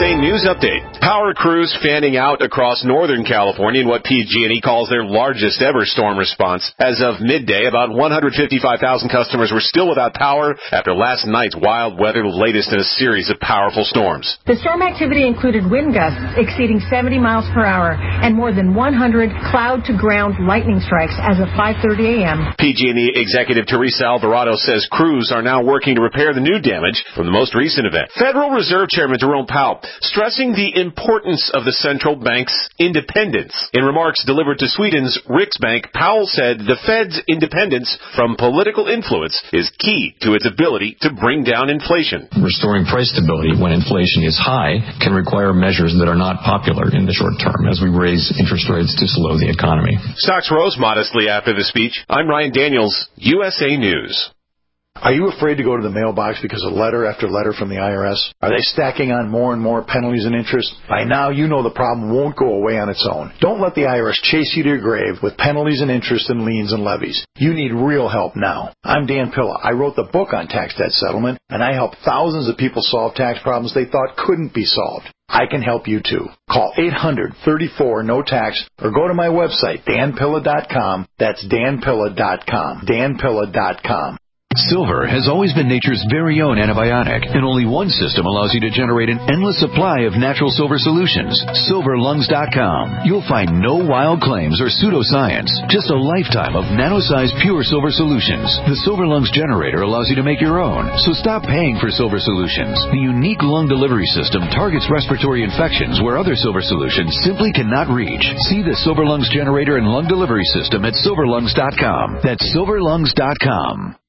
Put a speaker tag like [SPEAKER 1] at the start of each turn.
[SPEAKER 1] USA News Update. Power crews fanning out across Northern California in what PG&E calls their largest ever storm response. As of midday, about 155,000 customers were still without power after last night's wild weather, the latest in a series of powerful storms.
[SPEAKER 2] The storm activity included wind gusts exceeding 70 miles per hour and more than 100 cloud-to-ground lightning strikes as of 5:30 a.m.
[SPEAKER 1] PG&E Executive Teresa Alvarado says crews are now working to repair the new damage from the most recent event. Federal Reserve Chairman Jerome Powell stressing the importance of the central bank's independence. In remarks delivered to Sweden's Riksbank, Powell said the Fed's independence from political influence is key to its ability to bring down inflation.
[SPEAKER 3] Restoring price stability when inflation is high can require measures that are not popular in the short term as we raise interest rates to slow the economy.
[SPEAKER 1] Stocks rose modestly after the speech. I'm Ryan Daniels, USA News.
[SPEAKER 4] Are you afraid to go to the mailbox because of letter after letter from the IRS? Are they stacking on more and more penalties and interest? By now, you know the problem won't go away on its own. Don't let the IRS chase you to your grave with penalties and interest and liens and levies. You need real help now. I'm Dan Pilla. I wrote the book on tax debt settlement, and I help thousands of people solve tax problems they thought couldn't be solved. I can help you too. Call 800-34-NO-TAX or go to my website, danpilla.com. That's danpilla.com. danpilla.com.
[SPEAKER 5] Silver has always been nature's very own antibiotic, and only one system allows you to generate an endless supply of natural silver solutions. SilverLungs.com. You'll find no wild claims or pseudoscience, just a lifetime of nano-sized pure silver solutions. The Silver Lungs generator allows you to make your own, so stop paying for silver solutions. The unique lung delivery system targets respiratory infections where other silver solutions simply cannot reach. See the Silver Lungs generator and lung delivery system at SilverLungs.com. That's SilverLungs.com.